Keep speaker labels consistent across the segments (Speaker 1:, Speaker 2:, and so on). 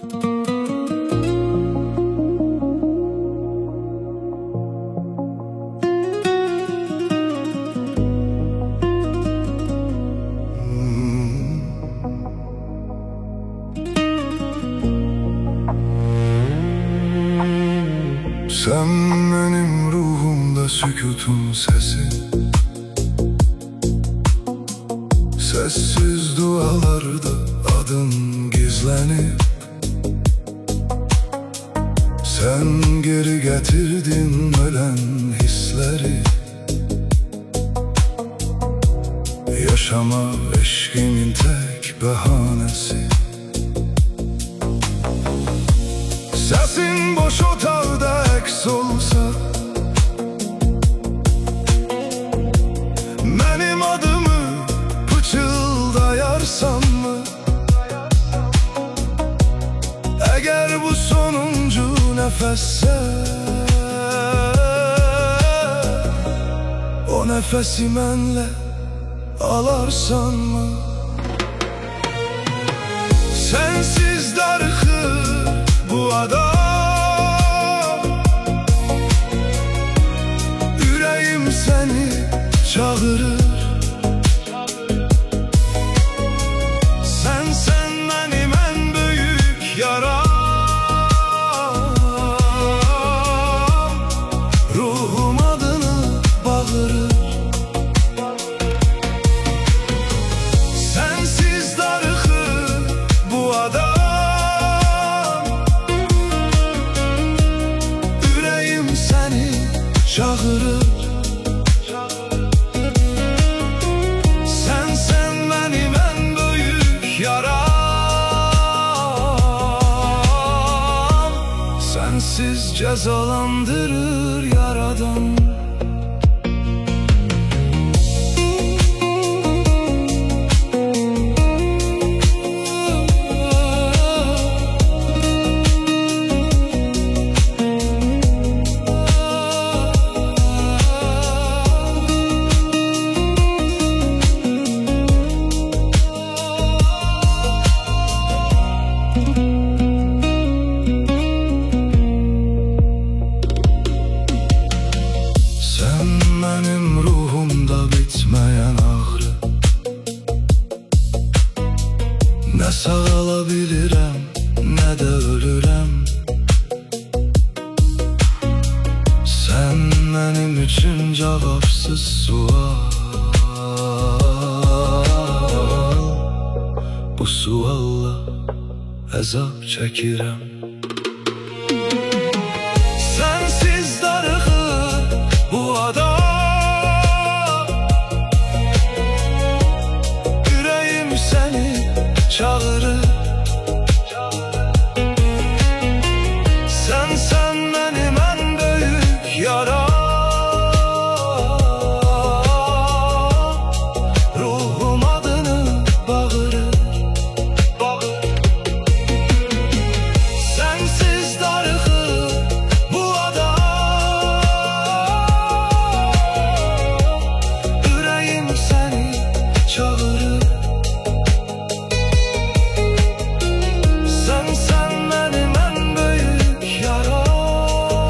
Speaker 1: Sen benim ruhumda sükutun sesi, sessiz dualarda adın gizlenip, sen geri getirdin ölen hisleri. Yaşama eşkimin tek bahanesi. Sesin boş otağda eks olsa, benim adımı pıçıldayarsan mı? Eğer bu sonuncu nefesse, o nefesi mənlə alarsan mı? Sensiz darıxır bu adam, yüreğim seni çağırır. Sen benim en büyük yaram, ruhum adını bağırır. Sensiz darıxır bu adam, çağırır. Sen benim en büyük yaram, sensiz cezalandırır Yaradan. Benim ruhumda bitmeyen ağrı, ne sağalabilirəm, ne de ölürəm. Sen benim için cevapsız sual, bu sualla əzab çəkirəm. Sensiz darıxır bu adam, çağırır. Sen benim en büyük yaram, ruhum adını bağırır. Sensiz darıxır bu adam, yüreğim seni çağırır. Sen benim en büyük yaram,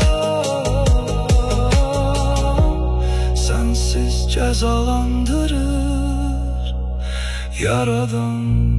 Speaker 1: sensiz cezalandırır Yaradan.